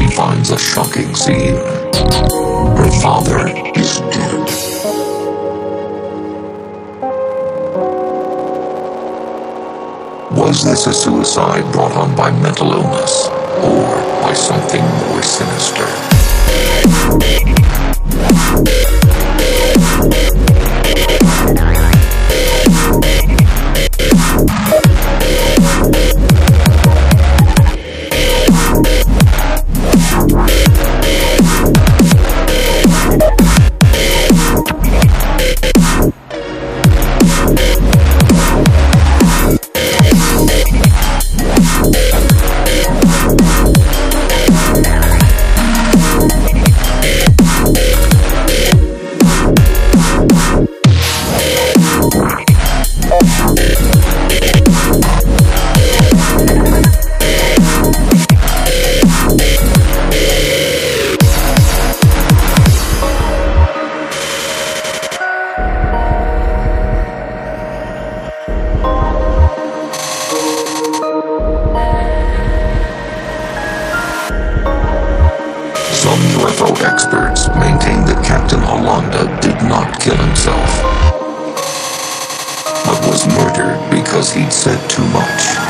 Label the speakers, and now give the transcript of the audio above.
Speaker 1: she finds a shocking scene. Her father is dead. Was this a suicide brought on by mental illness, or by something more sinister? Some UFO experts maintain that Captain Hollanda did not kill himself, but was murdered because he'd said too much.